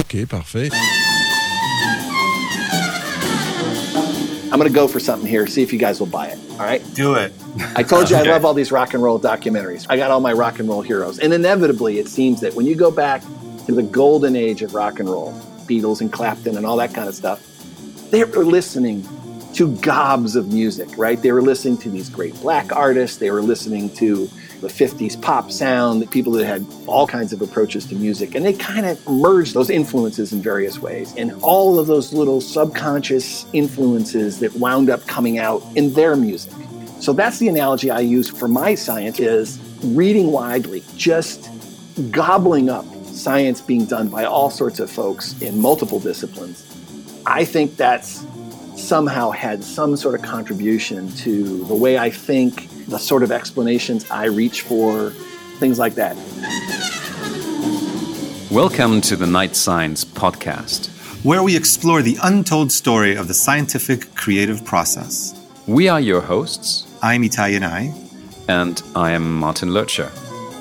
OK, parfait. I'm going to go for something here, see if you guys will buy it. All right? Do it. I told you I love all these rock and roll documentaries. I got all my rock and roll heroes. And inevitably, it seems that when you go back to the golden age of rock and roll, Beatles and Clapton and all that kind of stuff, they were listening to gobs of music, right? They were listening to these great black artists. They were listening to the 50s pop sound, the people that had all kinds of approaches to music. And they kind of merged those influences in various ways. And all of those little subconscious influences that wound up coming out in their music. So that's the analogy I use for my science, is reading widely, just gobbling up science being done by all sorts of folks in multiple disciplines. I think that's somehow had some sort of contribution to the way I think, the sort of explanations I reach for, things like that. Welcome to the Night Science Podcast, where we explore the untold story of the scientific creative process. We are your hosts. I'm Itai Yanai. And I am Martin Lurcher.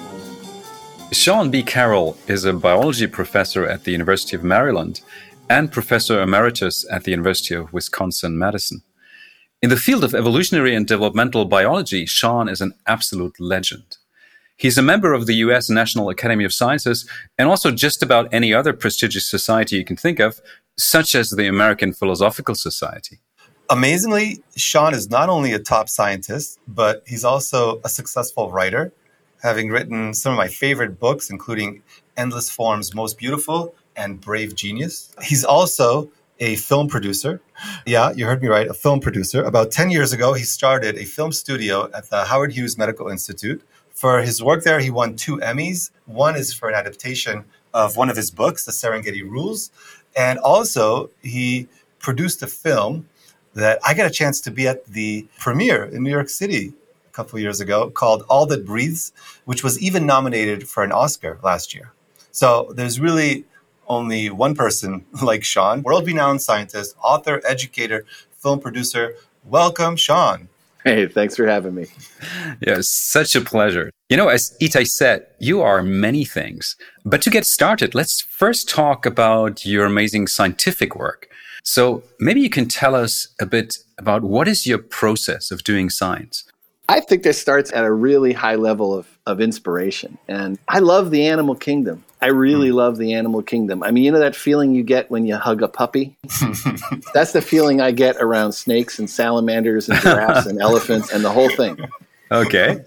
Sean B. Carroll is a biology professor at the University of Maryland and professor emeritus at the University of Wisconsin-Madison. In the field of evolutionary and developmental biology, Sean is an absolute legend. He's a member of the U.S. National Academy of Sciences and also just about any other prestigious society you can think of, such as the American Philosophical Society. Amazingly, Sean is not only a top scientist, but he's also a successful writer, having written some of my favorite books, including Endless Form's Most Beautiful and Brave Genius. He's also a film producer. Yeah, you heard me right, a film producer. About 10 years ago, he started a film studio at the Howard Hughes Medical Institute. For his work there, he won 2 Emmys. One is for an adaptation of one of his books, The Serengeti Rules. And also, he produced a film that I got a chance to be at the premiere in New York City a couple of years ago, called All That Breathes, which was even nominated for an Oscar last year. So there's really only one person like Sean, world-renowned scientist, author, educator, film producer. Welcome, Sean. Hey, thanks for having me. Yeah, such a pleasure. You know, as Itai said, you are many things. But to get started, let's first talk about your amazing scientific work. So maybe you can tell us a bit about what is your process of doing science? I think this starts at a really high level of inspiration. And I love the animal kingdom. I really love the animal kingdom. I mean, you know that feeling you get when you hug a puppy? That's the feeling I get around snakes and salamanders and giraffes and elephants and the whole thing. Okay.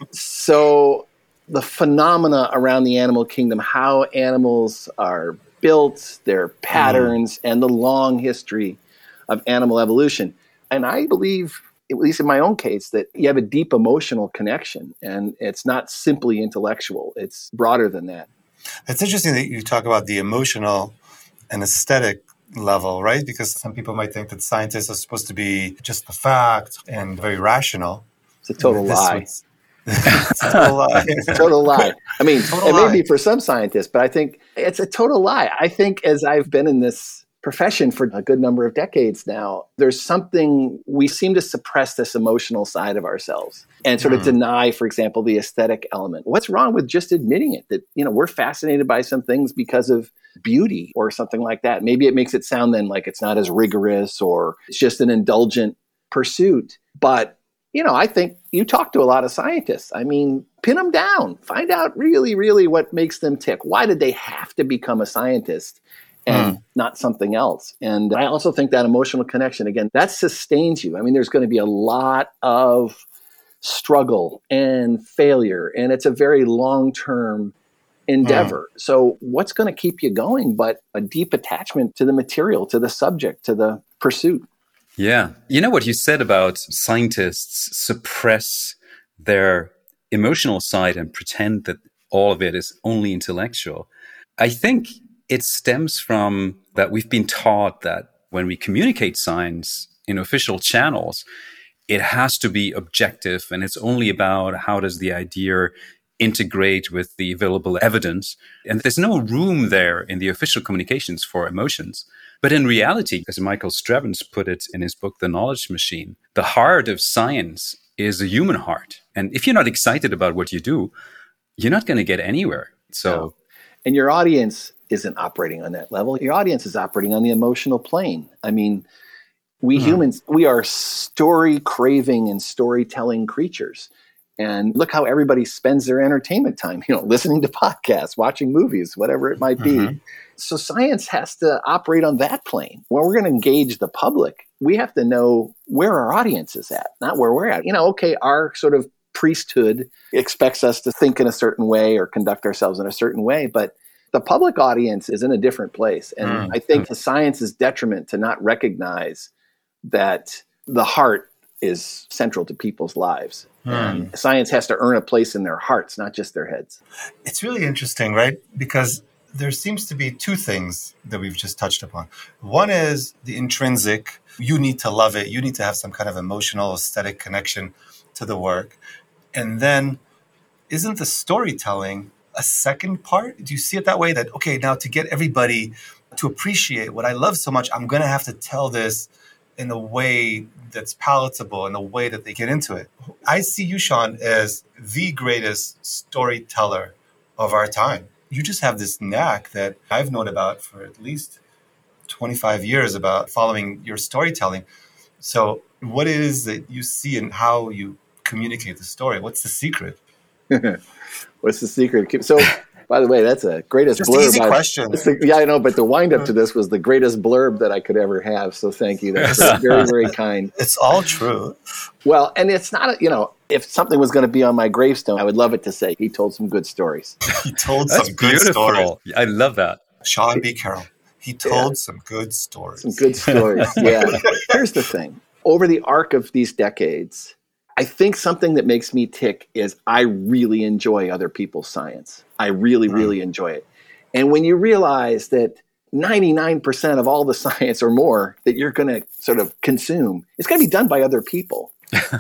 So the phenomena around the animal kingdom, how animals are built, their patterns, and the long history of animal evolution. And I believe, at least in my own case, that you have a deep emotional connection, and it's not simply intellectual. It's broader than that. It's interesting that you talk about the emotional and aesthetic level, right? Because some people might think that scientists are supposed to be just the fact and very rational. It's a total lie. It's a total lie. It's a total lie. I mean, it may be for some scientists, but I think it's a total lie. I think as I've been in this profession for a good number of decades now, there's something, we seem to suppress this emotional side of ourselves and sort of deny, for example, the aesthetic element. What's wrong with just admitting it, that, you know, we're fascinated by some things because of beauty or something like that? Maybe it makes it sound then like it's not as rigorous or it's just an indulgent pursuit. But, you know, I think you talk to a lot of scientists. I mean, pin them down, find out really, really what makes them tick. Why did they have to become a scientist and not something else? And I also think that emotional connection, again, that sustains you. I mean, there's going to be a lot of struggle and failure, and it's a very long-term endeavor. So what's going to keep you going but a deep attachment to the material, to the subject, to the pursuit? Yeah. You know what you said about scientists suppress their emotional side and pretend that all of it is only intellectual. I think it stems from that we've been taught that when we communicate science in official channels, it has to be objective and it's only about how does the idea integrate with the available evidence. And there's no room there in the official communications for emotions. But in reality, as Michael Strevens put it in his book, The Knowledge Machine, the heart of science is a human heart. And if you're not excited about what you do, you're not going to get anywhere. So, and your audience isn't operating on that level. Your audience is operating on the emotional plane. I mean, we humans, we are story craving and storytelling creatures. And look how everybody spends their entertainment time, listening to podcasts, watching movies, whatever it might be. So science has to operate on that plane. When we're going to engage the public, we have to know where our audience is at, not where we're at. Okay, our sort of priesthood expects us to think in a certain way or conduct ourselves in a certain way, but the public audience is in a different place. And I think the science's detriment to not recognize that the heart is central to people's lives. And science has to earn a place in their hearts, not just their heads. It's really interesting, right? Because there seems to be two things that we've just touched upon. One is the intrinsic. You need to love it. You need to have some kind of emotional, aesthetic connection to the work. And then isn't the storytelling a second part? Do you see it that way? That, okay, now to get everybody to appreciate what I love so much, I'm going to have to tell this in a way that's palatable, in a way that they get into it. I see you, Sean, as the greatest storyteller of our time. You just have this knack that I've known about for at least 25 years about following your storytelling. So what is that you see in how you communicate the story? What's the secret? What's the secret? So, by the way, that's a greatest just blurb. Easy question. Yeah, I know, but the wind up to this was the greatest blurb that I could ever have. So thank you. That's very, very kind. It's all true. Well, and it's not, if something was going to be on my gravestone, I would love it to say he told some good stories. He told some good stories. I love that. Sean B. Carroll. He told some good stories. Some good stories, yeah. Here's the thing. Over the arc of these decades, I think something that makes me tick is I really enjoy other people's science. I really, really enjoy it. And when you realize that 99% of all the science or more that you're going to sort of consume, it's going to be done by other people.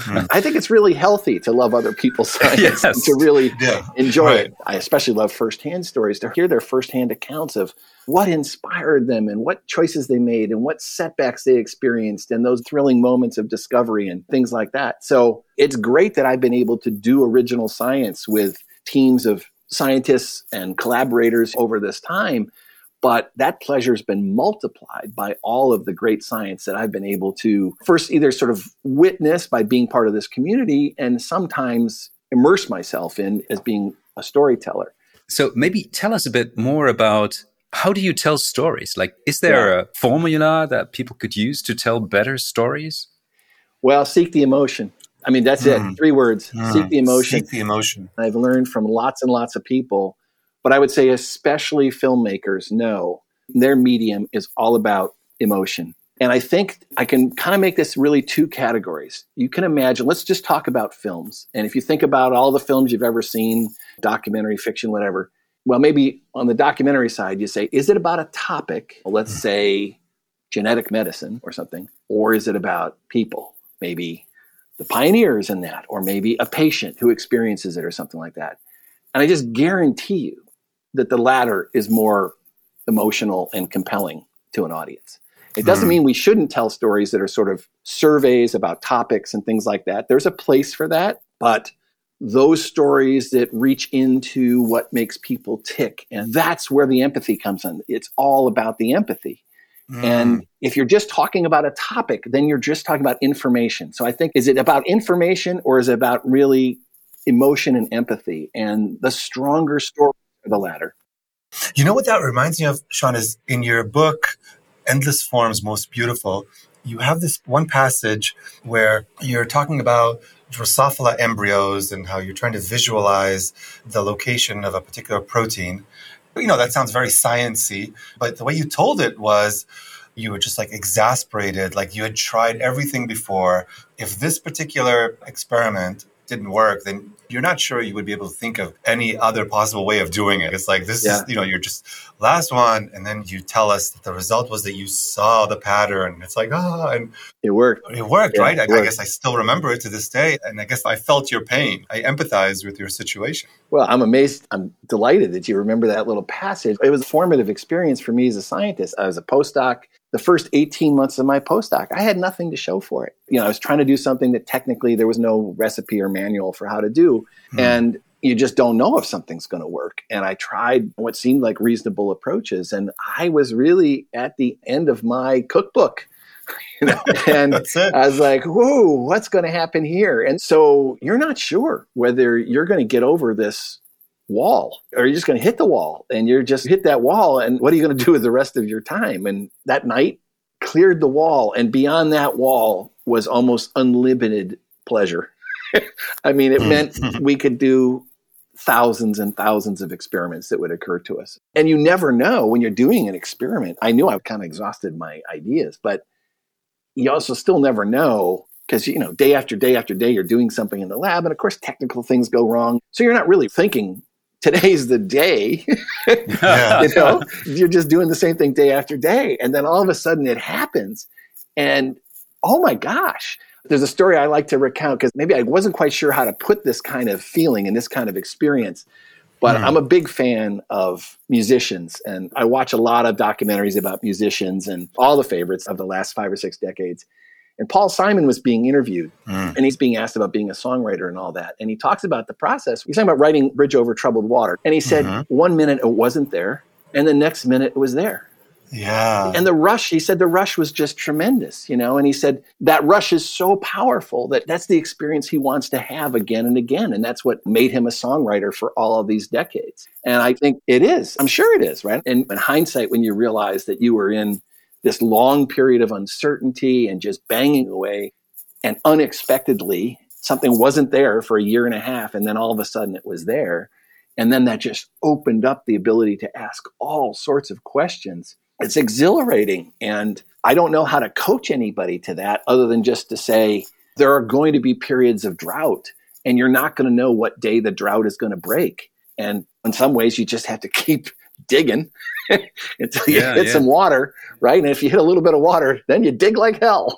I think it's really healthy to love other people's science and to really enjoy it. I especially love firsthand stories, to hear their firsthand accounts of what inspired them and what choices they made and what setbacks they experienced and those thrilling moments of discovery and things like that. So it's great that I've been able to do original science with teams of scientists and collaborators over this time. But that pleasure has been multiplied by all of the great science that I've been able to first either sort of witness by being part of this community and sometimes immerse myself in as being a storyteller. So maybe tell us a bit more about how do you tell stories? Like, is there a formula that people could use to tell better stories? Well, seek the emotion. I mean, that's it. 3 words. Seek the emotion. Seek the emotion. I've learned from lots and lots of people. But I would say especially filmmakers know their medium is all about emotion. And I think I can kind of make this really 2 categories. You can imagine, let's just talk about films. And if you think about all the films you've ever seen, documentary, fiction, whatever, well, maybe on the documentary side, you say, is it about a topic, let's say genetic medicine or something, or is it about people? Maybe the pioneers in that, or maybe a patient who experiences it or something like that. And I just guarantee you that the latter is more emotional and compelling to an audience. It doesn't mean we shouldn't tell stories that are sort of surveys about topics and things like that. There's a place for that, but those stories that reach into what makes people tick, and that's where the empathy comes in. It's all about the empathy. And if you're just talking about a topic, then you're just talking about information. So I think, is it about information or is it about really emotion and empathy? And the stronger story, the latter. You know what that reminds me of, Sean, is in your book, Endless Forms, Most Beautiful, you have this one passage where you're talking about Drosophila embryos and how you're trying to visualize the location of a particular protein. That sounds very science-y, but the way you told it was you were just like exasperated, like you had tried everything before. If this particular experiment didn't work, then you're not sure you would be able to think of any other possible way of doing it. It's like, this is, you're just last one. And then you tell us that the result was that you saw the pattern. It's like, and it worked. It worked, right? I guess I still remember it to this day. And I guess I felt your pain. I empathize with your situation. Well, I'm amazed. I'm delighted that you remember that little passage. It was a formative experience for me as a scientist. I was a postdoc. The first 18 months of my postdoc, I had nothing to show for it. I was trying to do something that technically there was no recipe or manual for how to do. And you just don't know if something's going to work. And I tried what seemed like reasonable approaches. And I was really at the end of my cookbook. And I was like, whoa, what's going to happen here? And so you're not sure whether you're going to get over this wall or you're just going to hit the wall, and you're just hit that wall. And what are you going to do with the rest of your time? And that night cleared the wall. And beyond that wall was almost unlimited pleasure. I mean, it meant we could do thousands and thousands of experiments that would occur to us. And you never know when you're doing an experiment. I knew I kind of exhausted my ideas, but you also still never know because, day after day after day, you're doing something in the lab. And of course, technical things go wrong. So you're not really thinking today's the day. You're just doing the same thing day after day. And then all of a sudden it happens. And oh my gosh. There's a story I like to recount because maybe I wasn't quite sure how to put this kind of feeling and this kind of experience. But I'm a big fan of musicians, and I watch a lot of documentaries about musicians and all the favorites of the last 5 or 6 decades. And Paul Simon was being interviewed, and he's being asked about being a songwriter and all that. And he talks about the process. He's talking about writing Bridge Over Troubled Water. And he said, 1 minute it wasn't there, and the next minute it was there. Yeah. And he said the rush was just tremendous, and he said that rush is so powerful that that's the experience he wants to have again and again. And that's what made him a songwriter for all of these decades. And I think it is. I'm sure it is, right? And in hindsight, when you realize that you were in this long period of uncertainty and just banging away, and unexpectedly something wasn't there for a year and a half, and then all of a sudden it was there. And then that just opened up the ability to ask all sorts of questions. It's exhilarating. And I don't know how to coach anybody to that other than just to say, there are going to be periods of drought, and you're not going to know what day the drought is going to break. And in some ways, you just have to keep digging until you hit some water, right? And if you hit a little bit of water, then you dig like hell.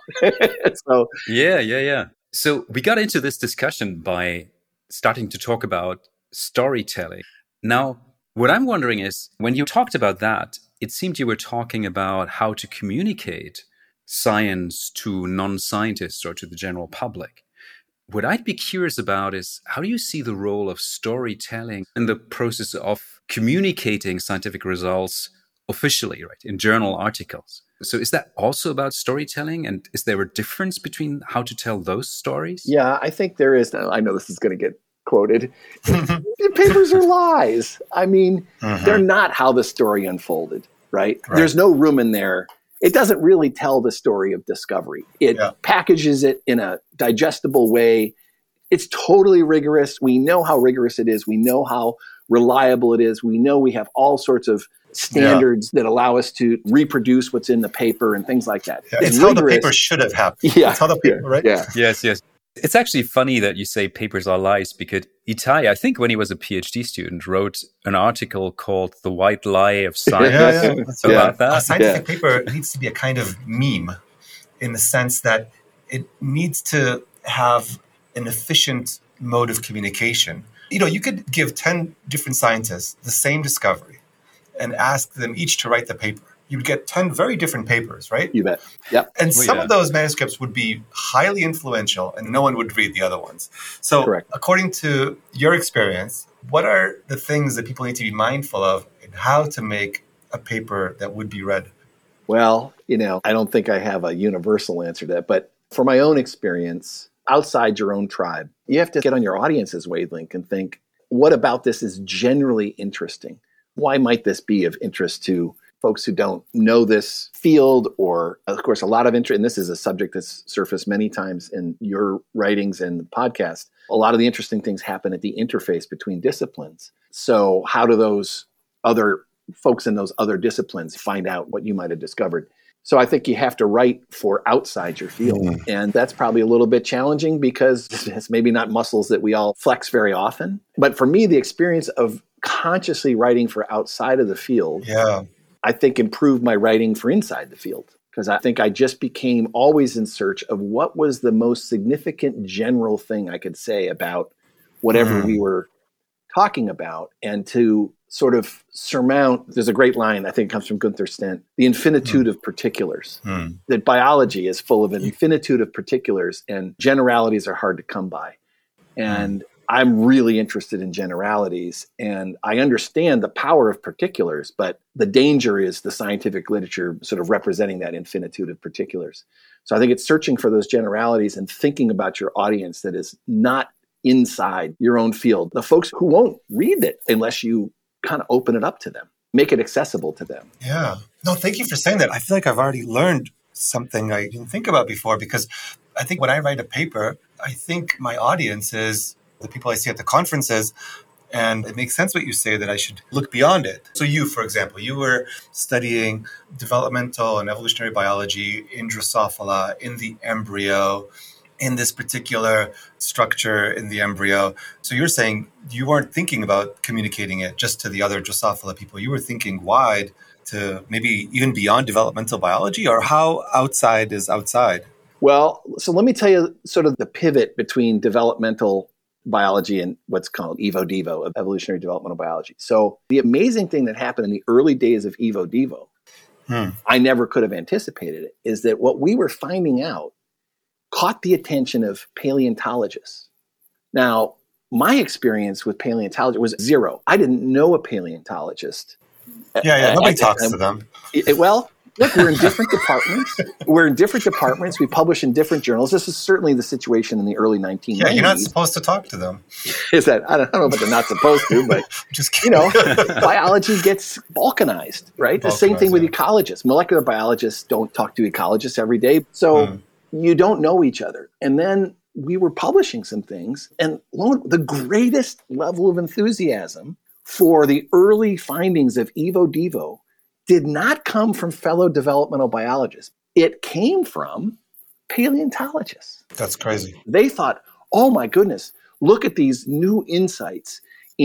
So we got into this discussion by starting to talk about storytelling. Now, what I'm wondering is, when you talked about that, it seemed you were talking about how to communicate science to non-scientists or to the general public. What I'd be curious about is, how do you see the role of storytelling in the process of communicating scientific results officially, right, in journal articles? So is that also about storytelling? And is there a difference between how to tell those stories? Yeah, I think there is. I know this is going to get quoted. The papers are lies. I mean, they're not how the story unfolded, right? There's no room in there. It doesn't really tell the story of discovery. It packages it in a digestible way. It's totally rigorous. We know how rigorous it is. We know how reliable it is. We know we have all sorts of standards that allow us to reproduce what's in the paper and things like that. Yeah, it's how the paper should have happened. Yeah. It's how the paper, right? Yeah. Yes. It's actually funny that you say papers are lies, because Itai, I think when he was a PhD student, wrote an article called The White Lie of Science about that. A scientific paper needs to be a kind of meme, in the sense that it needs to have an efficient mode of communication. You could give 10 different scientists the same discovery and ask them each to write the paper. You would get 10 very different papers, right? You bet. Yep. And some of those manuscripts would be highly influential, and no one would read the other ones. So according to your experience, what are the things that people need to be mindful of in how to make a paper that would be read? Well, I don't think I have a universal answer to that. But for my own experience, outside your own tribe, you have to get on your audience's wavelength and think, what about this is generally interesting? Why might this be of interest to folks who don't know this field? Or, of course, a lot of interest, and this is a subject that's surfaced many times in your writings and the podcast. A lot of the interesting things happen at the interface between disciplines. So how do those other folks in those other disciplines find out what you might have discovered? So I think you have to write for outside your field. And that's probably a little bit challenging because it's maybe not muscles that we all flex very often. But for me, the experience of consciously writing for outside of the field, I think improved my writing for inside the field, because I think I just became always in search of what was the most significant general thing I could say about whatever we were talking about, and to sort of surmount, there's a great line, I think it comes from Gunther Stent, the infinitude of particulars, that biology is full of an infinitude of particulars and generalities are hard to come by. And I'm really interested in generalities, and I understand the power of particulars, but the danger is the scientific literature sort of representing that infinitude of particulars. So I think it's searching for those generalities and thinking about your audience that is not inside your own field. The folks who won't read it unless you kind of open it up to them, make it accessible to them. Yeah. No, thank you for saying that. I feel like I've already learned something I didn't think about before, because I think when I write a paper, I think my audience is the people I see at the conferences. And it makes sense what you say, that I should look beyond it. So you, for example, you were studying developmental and evolutionary biology in Drosophila, in the embryo, in this particular structure in the embryo. So you're saying you weren't thinking about communicating it just to the other Drosophila people. You were thinking wide to maybe even beyond developmental biology, or how outside is outside? Well, so let me tell you sort of the pivot between developmental biology and what's called Evo-Devo, evolutionary developmental biology. So the amazing thing that happened in the early days of Evo-Devo, I never could have anticipated it, is that what we were finding out caught the attention of paleontologists. Now, my experience with paleontology was zero. I didn't know a paleontologist. Nobody talks to them. Well, look, we're in different departments. We publish in different journals. This is certainly the situation in the early 1990s. Yeah, you're not supposed to talk to them. Is that? I don't know if they're not supposed to, but just biology gets balkanized, right? The same thing with ecologists. Molecular biologists don't talk to ecologists every day. So you don't know each other. And then we were publishing some things, and the greatest level of enthusiasm for the early findings of Evo-Devo did not come from fellow developmental biologists. It came from paleontologists. That's crazy. They thought, oh my goodness, look at these new insights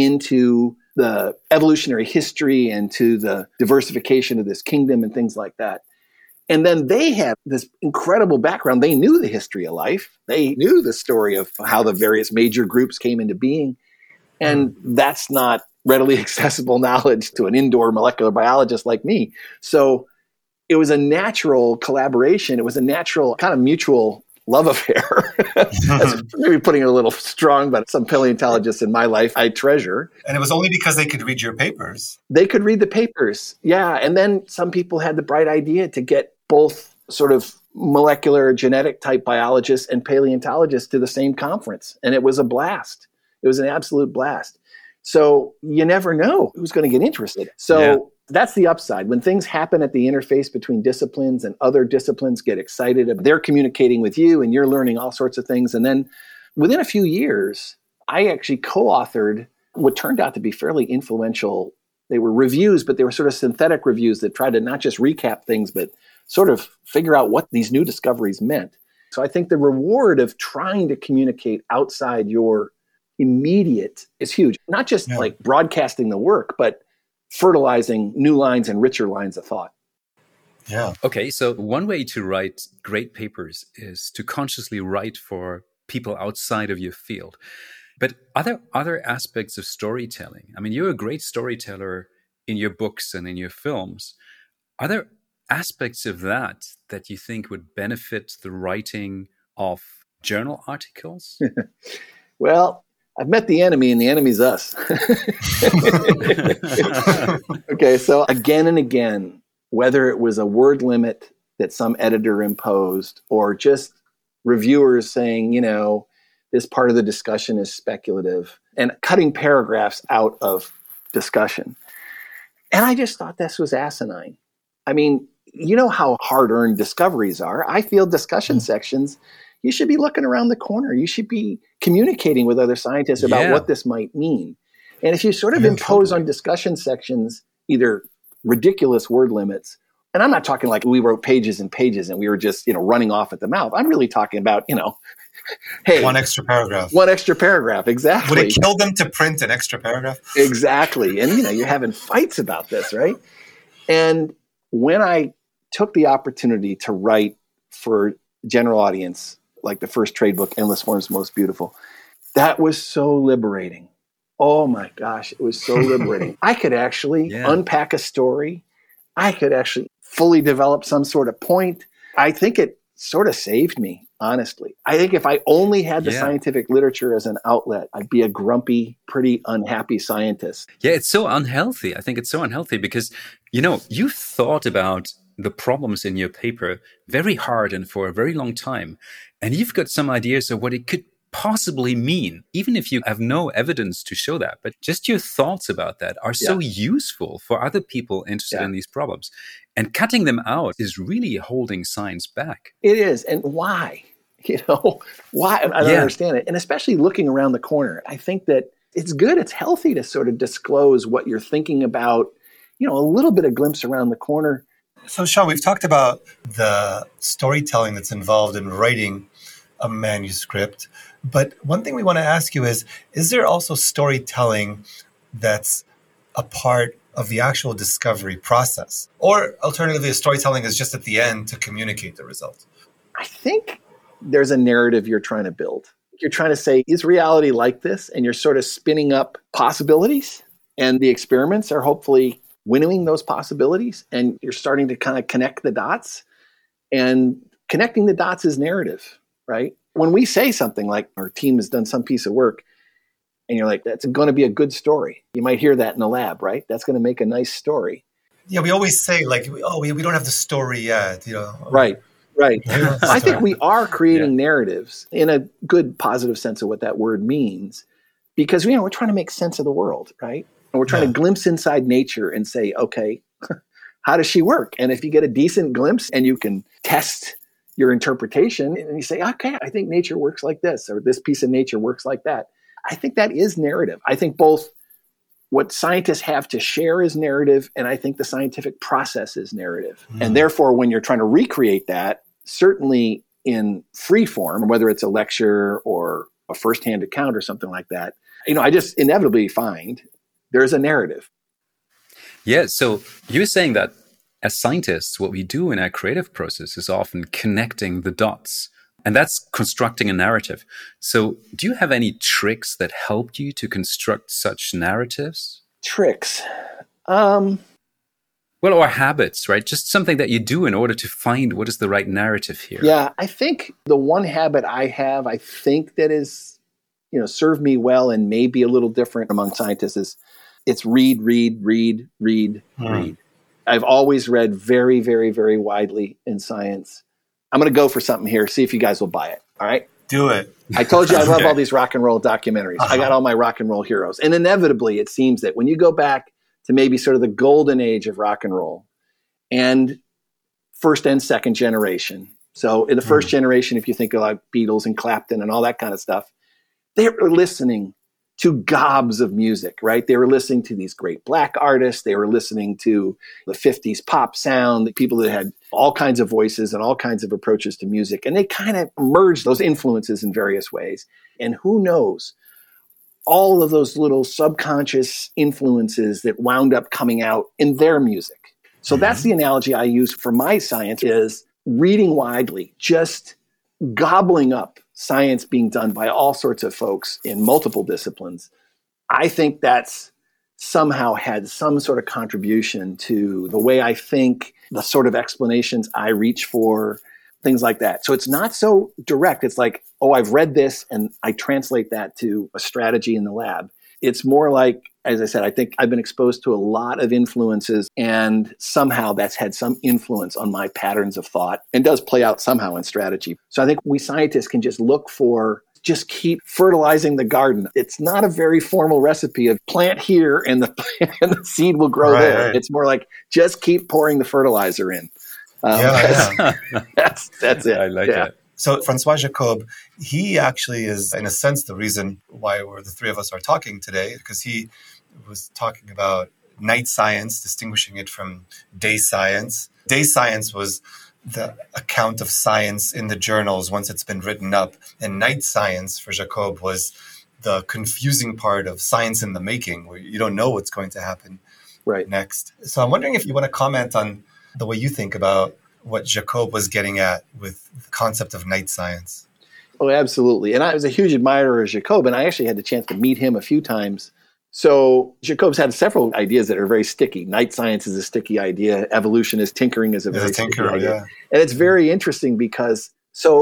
into the evolutionary history and to the diversification of this kingdom and things like that. And then they had this incredible background. They knew the history of life. They knew the story of how the various major groups came into being. And that's not readily accessible knowledge to an indoor molecular biologist like me. So it was a natural collaboration. It was a natural kind of mutual love affair. That's maybe putting it a little strong, but some paleontologists in my life I treasure. And it was only because they could read your papers. They could read the papers. Yeah. And then some people had the bright idea to get both sort of molecular genetic type biologists and paleontologists to the same conference. And it was a blast. It was an absolute blast. So you never know who's going to get interested. So that's the upside. When things happen at the interface between disciplines and other disciplines get excited, they're communicating with you and you're learning all sorts of things. And then within a few years, I actually co-authored what turned out to be fairly influential. They were reviews, but they were sort of synthetic reviews that tried to not just recap things, but sort of figure out what these new discoveries meant. So I think the reward of trying to communicate outside your immediate is huge. Not just like broadcasting the work, but fertilizing new lines and richer lines of thought. Yeah. Okay, so one way to write great papers is to consciously write for people outside of your field. But are there other aspects of storytelling? I mean, you're a great storyteller in your books and in your films. Are there aspects of that you think would benefit the writing of journal articles? Well, I've met the enemy and the enemy's us. Okay, so again and again, whether it was a word limit that some editor imposed or just reviewers saying, this part of the discussion is speculative and cutting paragraphs out of discussion. And I just thought this was asinine. I mean, you know how hard-earned discoveries are. I feel discussion sections, you should be looking around the corner. You should be communicating with other scientists about what this might mean. And if you sort of impose on discussion sections either ridiculous word limits, and I'm not talking like we wrote pages and pages and we were just, running off at the mouth. I'm really talking about, hey. One extra paragraph. One extra paragraph, exactly. Would it kill them to print an extra paragraph? Exactly. And, you're having fights about this, right? And when I took the opportunity to write for general audience, like the first trade book, Endless Forms Most Beautiful, that was so liberating. Oh my gosh, it was so liberating. I could actually unpack a story. I could actually fully develop some sort of point. I think it sort of saved me. honestly. I think if I only had the scientific literature as an outlet, I'd be a grumpy, pretty unhappy scientist. Yeah, it's so unhealthy. I think it's so unhealthy because, you've thought about the problems in your paper very hard and for a very long time. And you've got some ideas of what it could possibly mean, even if you have no evidence to show that. But just your thoughts about that are so useful for other people interested in these problems. And cutting them out is really holding science back. It is. And why? Why? I don't understand it. And especially looking around the corner, I think that it's good. It's healthy to sort of disclose what you're thinking about, a little bit of glimpse around the corner. So, Sean, we've talked about the storytelling that's involved in writing a manuscript. But one thing we want to ask you is there also storytelling that's a part of the actual discovery process? Or alternatively, storytelling is just at the end to communicate the result? I think there's a narrative you're trying to build. You're trying to say, is reality like this? And you're sort of spinning up possibilities. And the experiments are hopefully winnowing those possibilities. And you're starting to kind of connect the dots. And connecting the dots is narrative, right? When we say something like our team has done some piece of work, and you're like, that's going to be a good story. You might hear that in the lab, right? That's going to make a nice story. Yeah, we always say like, we don't have the story yet, Right. I think we are creating narratives in a good, positive sense of what that word means, because we're trying to make sense of the world, right? And we're trying to glimpse inside nature and say, okay, how does she work? And if you get a decent glimpse and you can test your interpretation and you say, okay, I think nature works like this, or this piece of nature works like that. I think that is narrative. I think both what scientists have to share is narrative, and I think the scientific process is narrative. And therefore, when you're trying to recreate that, certainly in free form, whether it's a lecture or a firsthand account or something like that, I just inevitably find there's a narrative. Yeah, so you're saying that as scientists, what we do in our creative process is often connecting the dots. And that's constructing a narrative. So do you have any tricks that helped you to construct such narratives? Tricks? Well, or habits, right? Just something that you do in order to find what is the right narrative here. Yeah, I think the one habit I have, I think that is, served me well and may be a little different among scientists is it's read. I've always read very, very, very widely in science. I'm going to go for something here. See if you guys will buy it. All right? Do it. I told you I love all these rock and roll documentaries. I got all my rock and roll heroes. And inevitably, it seems that when you go back to maybe sort of the golden age of rock and roll and first and second generation. So in the first generation, if you think of like Beatles and Clapton and all that kind of stuff, they were listening to gobs of music, right? They were listening to these great black artists. They were listening to the 50s pop sound, the people that had all kinds of voices and all kinds of approaches to music. And they kind of merged those influences in various ways. And who knows, all of those little subconscious influences that wound up coming out in their music. So that's the analogy I use for my science is reading widely, just gobbling up science being done by all sorts of folks in multiple disciplines. I think that's somehow had some sort of contribution to the way I think, the sort of explanations I reach for, things like that. So it's not so direct. It's like, oh, I've read this and I translate that to a strategy in the lab. It's more like, as I said, I think I've been exposed to a lot of influences and somehow that's had some influence on my patterns of thought and does play out somehow in strategy. So I think we scientists can just look for, just keep fertilizing the garden. It's not a very formal recipe of plant here and the seed will grow there. Right. It's more like just keep pouring the fertilizer in. That's it. I like it. So Francois Jacob, he actually is, in a sense, the reason why the three of us are talking today, because he was talking about night science, distinguishing it from day science. Day science was the account of science in the journals once it's been written up. And night science for Jacob was the confusing part of science in the making, where you don't know what's going to happen next. So I'm wondering if you want to comment on the way you think about what Jacob was getting at with the concept of night science. Oh, absolutely. And I was a huge admirer of Jacob, and I actually had the chance to meet him a few times. So Jacob's had several ideas that are very sticky. Night science is a sticky idea. Evolutionist tinkering is a very sticky idea. Yeah. And it's very interesting because, so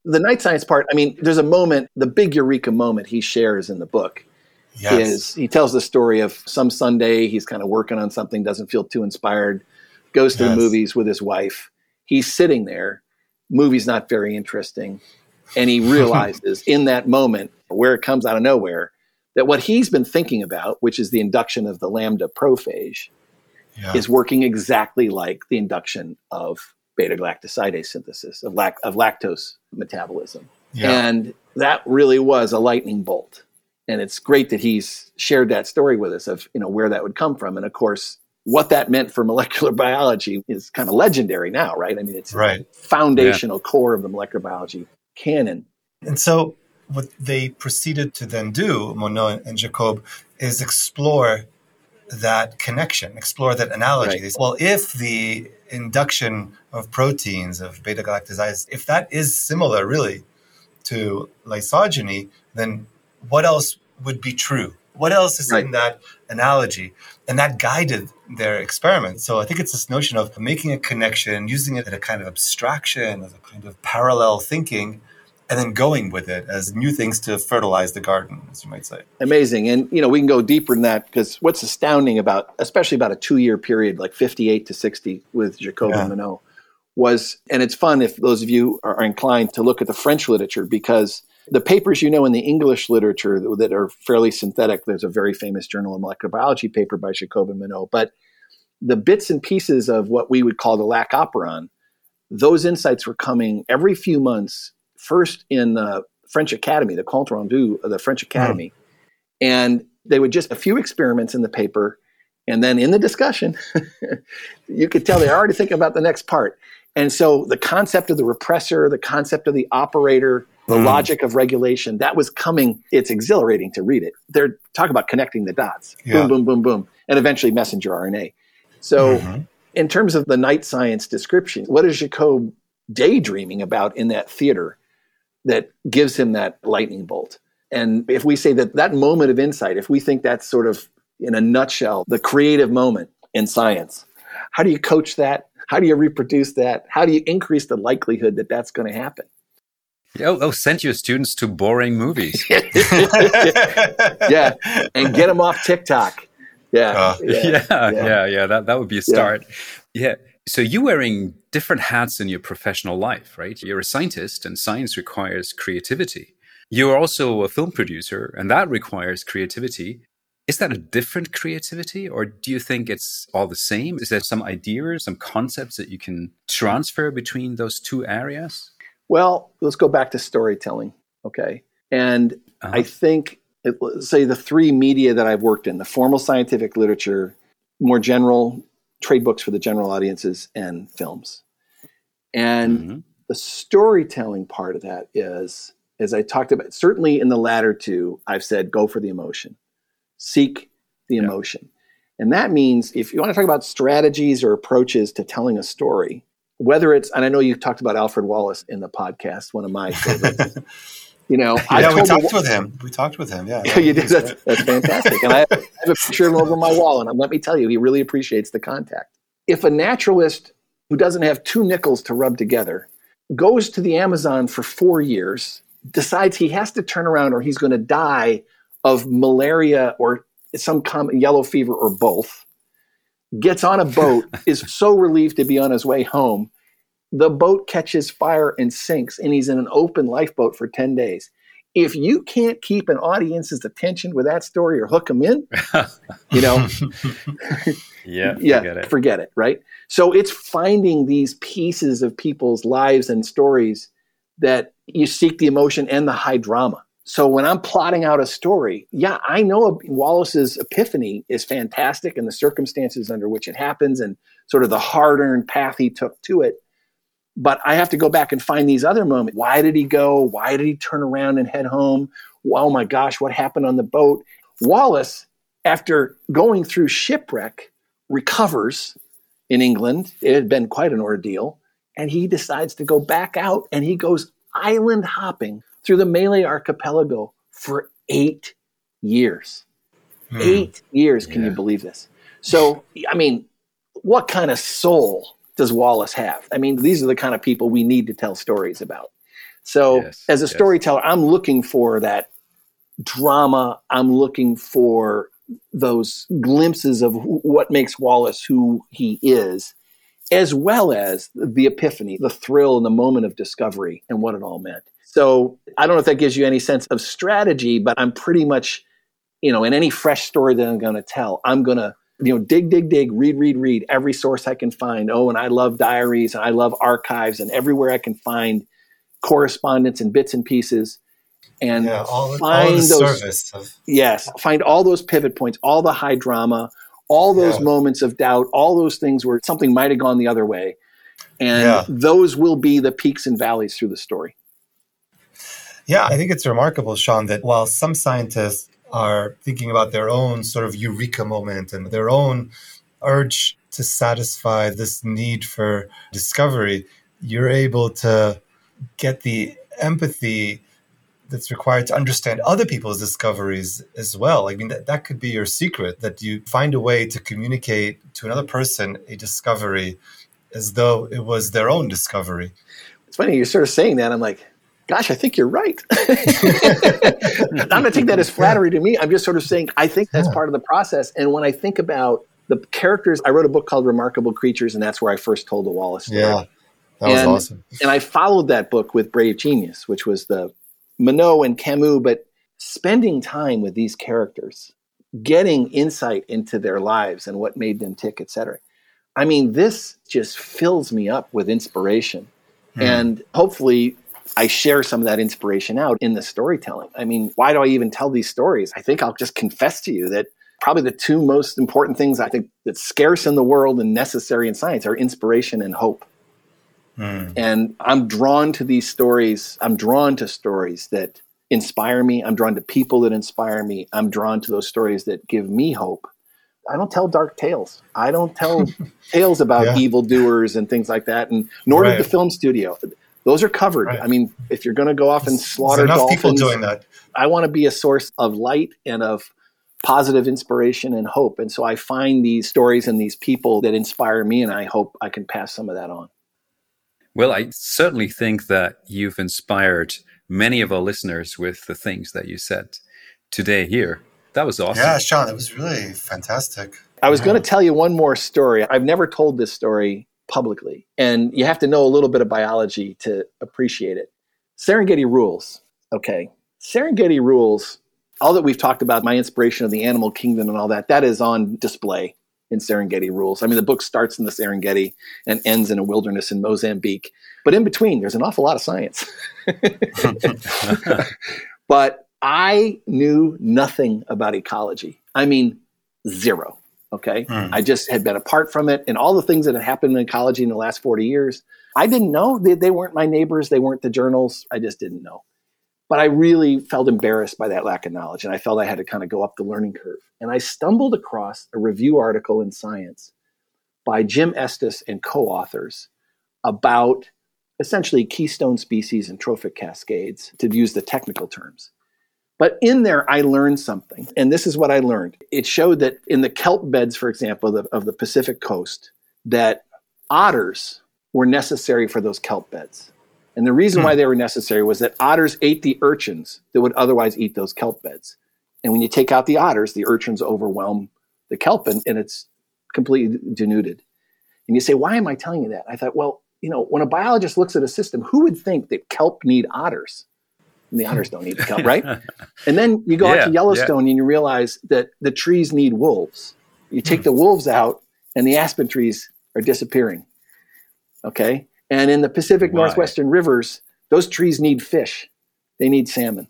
the night science part, I mean, there's a moment, the big eureka moment he shares in the book is he tells the story of some Sunday, he's kind of working on something, doesn't feel too inspired, goes to the movies with his wife. He's sitting there, movie's not very interesting. And he realizes in that moment, where it comes out of nowhere, that what he's been thinking about, which is the induction of the lambda prophage, is working exactly like the induction of beta-galactosidase synthesis, of lactose metabolism. And that really was a lightning bolt. And it's great that he's shared that story with us of, where that would come from. And of course, what that meant for molecular biology is kind of legendary now, right? I mean, it's foundational core of the molecular biology canon. And so what they proceeded to then do, Monod and Jacob, is explore that connection, explore that analogy. They say, well, if the induction of proteins, of beta-galactosidase, if that is similar really to lysogeny, then what else would be true? What else is in that analogy? And that guided their experiment. So I think it's this notion of making a connection, using it as a kind of abstraction, as a kind of parallel thinking, and then going with it as new things to fertilize the garden, as you might say. Amazing. And, we can go deeper than that, because what's astounding about, especially about a 2-year period, like 58 to 60 with Jacob and Monod, was, and it's fun if those of you are inclined to look at the French literature, because the papers, in the English literature that are fairly synthetic, there's a very famous Journal of Molecular Biology paper by Jacob and Monod, but the bits and pieces of what we would call the lac operon, those insights were coming every few months, first in the French Academy, the Compte Rendu of the French Academy. And they would just a few experiments in the paper. And then in the discussion, you could tell they're already thinking about the next part. And so the concept of the repressor, the concept of the operator, the logic of regulation, that was coming. It's exhilarating to read it. They're talking about connecting the dots. Boom, boom, boom, boom. And eventually messenger RNA. So in terms of the night science description, what is Jacob daydreaming about in that theater that gives him that lightning bolt? And if we say that moment of insight, if we think that's sort of, in a nutshell, the creative moment in science, how do you coach that? How do you reproduce that? How do you increase the likelihood that that's going to happen? Send your students to boring movies. And get them off TikTok. That would be a start. So you're wearing different hats in your professional life, right? You're a scientist, and science requires creativity. You're also a film producer, and that requires creativity. Is that a different creativity, or do you think it's all the same? Is there some ideas, some concepts that you can transfer between those two areas? Well, let's go back to storytelling, okay? And I think, say, the 3 media that I've worked in, the formal scientific literature, more general trade books for the general audiences, and films. And the storytelling part of that is, as I talked about, certainly in the latter 2, I've said, go for the emotion. Seek the emotion. And that means if you want to talk about strategies or approaches to telling a story, whether it's, and I know you talked about Alfred Wallace in the podcast, one of my favorites. We talked with him. We talked with him. Yeah, you did. That's fantastic. And I have a picture of him over my wall. And let me tell you, he really appreciates the contact. If a naturalist who doesn't have 2 nickels to rub together goes to the Amazon for 4 years, decides he has to turn around or he's going to die of malaria or some common yellow fever or both, gets on a boat, is so relieved to be on his way home, the boat catches fire and sinks, and he's in an open lifeboat for 10 days. If you can't keep an audience's attention with that story or hook them in, forget it, right? So it's finding these pieces of people's lives and stories that you seek the emotion and the high drama. So when I'm plotting out a story, I know Wallace's epiphany is fantastic and the circumstances under which it happens and sort of the hard-earned path he took to it. But I have to go back and find these other moments. Why did he go? Why did he turn around and head home? Oh my gosh, what happened on the boat? Wallace, after going through shipwreck, recovers in England. It had been quite an ordeal. And he decides to go back out, and he goes island hopping through the Malay Archipelago for 8 years. 8 years. Can you believe this? So, I mean, what kind of soul does Wallace have? I mean, these are the kind of people we need to tell stories about. So as a storyteller, I'm looking for that drama. I'm looking for those glimpses of what makes Wallace who he is, as well as the epiphany, the thrill and the moment of discovery and what it all meant. So I don't know if that gives you any sense of strategy, but I'm pretty much, in any fresh story that I'm going to tell, I'm going to, dig, read every source I can find. Oh, and I love diaries and I love archives, and everywhere I can find correspondence and bits and pieces. And find those, find all those pivot points, all the high drama, all those moments of doubt, all those things where something might have gone the other way. And those will be the peaks and valleys through the story. Yeah, I think it's remarkable, Sean, that while some scientists are thinking about their own sort of eureka moment and their own urge to satisfy this need for discovery, you're able to get the empathy that's required to understand other people's discoveries as well. I mean, that could be your secret, that you find a way to communicate to another person a discovery as though it was their own discovery. It's funny, you're sort of saying that. I'm like, gosh, I think you're right. I'm going to take that as flattery to me. I'm just sort of saying, I think that's part of the process. And when I think about the characters, I wrote a book called Remarkable Creatures, and that's where I first told the Wallace story. Yeah, that was awesome. And I followed that book with Brave Genius, which was the Minow and Camus, but spending time with these characters, getting insight into their lives and what made them tick, et cetera. I mean, this just fills me up with inspiration. And hopefully I share some of that inspiration out in the storytelling. I mean, why do I even tell these stories? I think I'll just confess to you that probably the two most important things I think that's scarce in the world and necessary in science are inspiration and hope. And I'm drawn to these stories. I'm drawn to stories that inspire me. I'm drawn to people that inspire me. I'm drawn to those stories that give me hope. I don't tell dark tales. I don't tell tales about evildoers and things like that. And nor did the film studio. Those are covered. I mean, if you're going to go off and slaughter dolphins, people doing that. I want to be a source of light and of positive inspiration and hope. And so I find these stories and these people that inspire me, and I hope I can pass some of that on. Well, I certainly think that you've inspired many of our listeners with the things that you said today here. That was awesome. Yeah, Sean, that was really fantastic. I was going to tell you one more story. I've never told this story publicly, and you have to know a little bit of biology to appreciate it. Serengeti rules. Okay. Serengeti rules, all that we've talked about, my inspiration of the animal kingdom and all that, that is on display in Serengeti rules. I mean, the book starts in the Serengeti and ends in a wilderness in Mozambique. But in between, there's an awful lot of science. But I knew nothing about ecology. I mean, zero. Okay. I just had been apart from it, and all the things that had happened in ecology in the last 40 years, I didn't know. They weren't my neighbors. They weren't the journals. I just didn't know. But I really felt embarrassed by that lack of knowledge, and I felt I had to kind of go up the learning curve. And I stumbled across a review article in Science by Jim Estes and co-authors about essentially keystone species and trophic cascades, to use the technical terms. But in there, I learned something. And this is what I learned. It showed that in the kelp beds, for example, of the Pacific coast, that otters were necessary for those kelp beds. And the reason why they were necessary was that otters ate the urchins that would otherwise eat those kelp beds. And when you take out the otters, the urchins overwhelm the kelp, and it's completely denuded. And you say, why am I telling you that? I thought, well, when a biologist looks at a system, who would think that kelp need otters? And the otters don't need the kelp, right? And then you go out to Yellowstone and you realize that the trees need wolves. You take the wolves out and the aspen trees are disappearing. Okay? And in the Pacific Northwestern rivers, those trees need fish. They need salmon.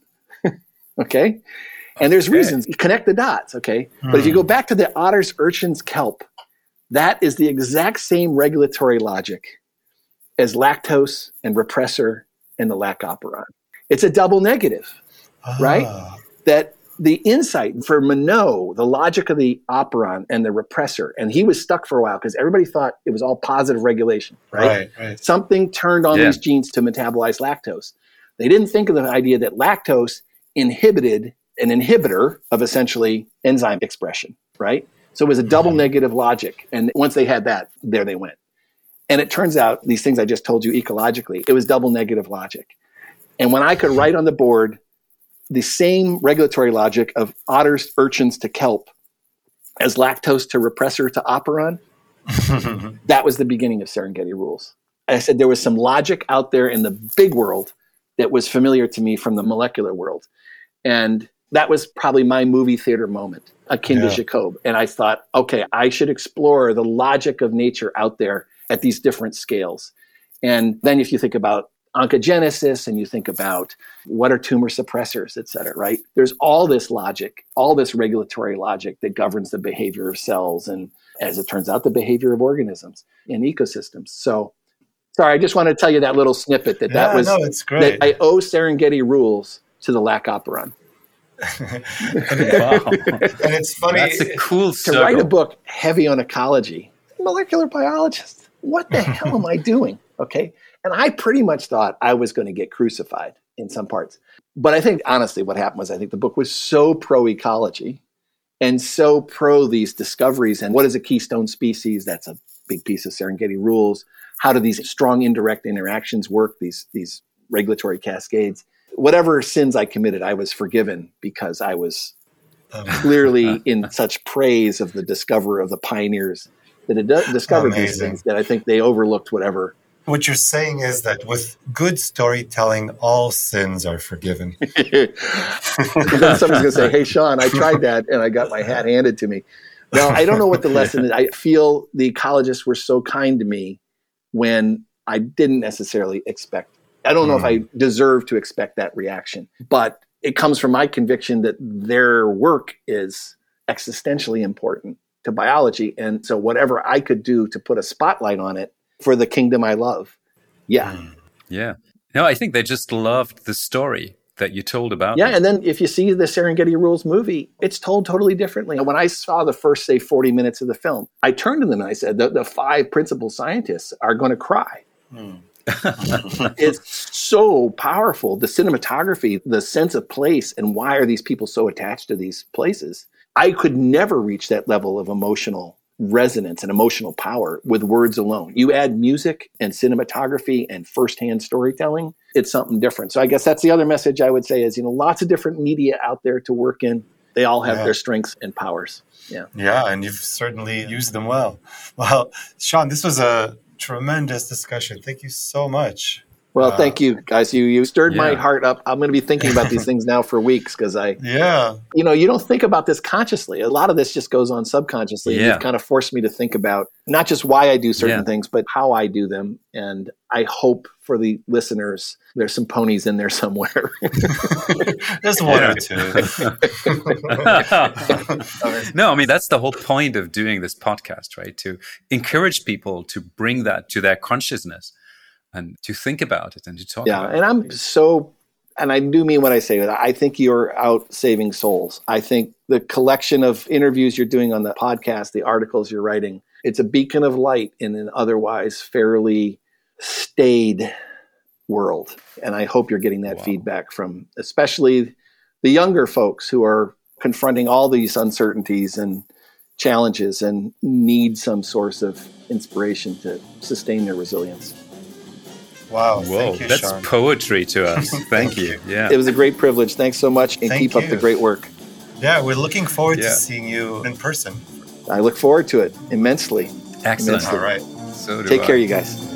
Okay? And there's reasons. You connect the dots, okay? But if you go back to the otters, urchins, kelp, that is the exact same regulatory logic as lactose and repressor and the lac operon. It's a double negative, right? That the insight for Minow, the logic of the operon and the repressor, and he was stuck for a while because everybody thought it was all positive regulation, right? Something turned on these genes to metabolize lactose. They didn't think of the idea that lactose inhibited an inhibitor of essentially enzyme expression, right? So it was a double negative logic. And once they had that, there they went. And it turns out these things I just told you ecologically, it was double negative logic. And when I could write on the board the same regulatory logic of otters, urchins to kelp as lactose to repressor to operon, that was the beginning of Serengeti Rules. I said there was some logic out there in the big world that was familiar to me from the molecular world. And that was probably my movie theater moment, akin to Jacob. And I thought, okay, I should explore the logic of nature out there at these different scales. And then if you think about oncogenesis and you think about what are tumor suppressors, et cetera, right? There's all this logic, all this regulatory logic that governs the behavior of cells and, as it turns out, the behavior of organisms in ecosystems. So, sorry, I just wanted to tell you that little snippet that was, it's great. that I owe Serengeti Rules to the lac operon. Wow. And it's funny. That's a cool to write a book heavy on ecology. Molecular biologist, what the hell am I doing? Okay. And I pretty much thought I was going to get crucified in some parts. But I think, honestly, what happened was I think the book was so pro-ecology and so pro these discoveries. And what is a keystone species? That's a big piece of Serengeti Rules. How do these strong indirect interactions work, these regulatory cascades? Whatever sins I committed, I was forgiven because I was clearly in such praise of the discoverer of the pioneers that had discovered these things that I think they overlooked whatever. What you're saying is that with good storytelling, all sins are forgiven. Then somebody's going to say, hey, Sean, I tried that and I got my hat handed to me. No, I don't know what the lesson is. I feel the ecologists were so kind to me when I didn't necessarily expect. I don't know if I deserve to expect that reaction, but it comes from my conviction that their work is existentially important to biology. And so whatever I could do to put a spotlight on it for the kingdom I love. Yeah. Yeah. No, I think they just loved the story that you told about. Yeah. And then if you see the Serengeti Rules movie, it's told totally differently. When I saw the first, say, 40 minutes of the film, I turned to them and I said, the 5 principal scientists are going to cry. It's so powerful. The cinematography, the sense of place, and why are these people so attached to these places? I could never reach that level of emotional resonance and emotional power with words alone. You add music and cinematography and firsthand storytelling, it's something different. So I guess that's the other message I would say is, lots of different media out there to work in. They all have their strengths and powers. Yeah. Yeah, and you've certainly used them well. Well, Sean, this was a tremendous discussion. Thank you so much. Well, thank you, guys. You stirred my heart up. I'm going to be thinking about these things now for weeks because you don't think about this consciously. A lot of this just goes on subconsciously. Yeah. You've kind of forced me to think about not just why I do certain things, but how I do them. And I hope for the listeners, there's some ponies in there somewhere. There's one or two. No, I mean, that's the whole point of doing this podcast, right? To encourage people to bring that to their consciousness. And to think about it and to talk about it. Yeah, and I do mean what I say. I think you're out saving souls. I think the collection of interviews you're doing on the podcast, the articles you're writing, it's a beacon of light in an otherwise fairly staid world. And I hope you're getting that feedback from especially the younger folks who are confronting all these uncertainties and challenges and need some source of inspiration to sustain their resilience. Wow. Whoa, thank you, that's Sean. Poetry to us. Thank you. Yeah. It was a great privilege. Thanks so much and keep up the great work. Yeah, we're looking forward to seeing you in person. I look forward to it immensely. Excellent. All right. So Take care, you guys.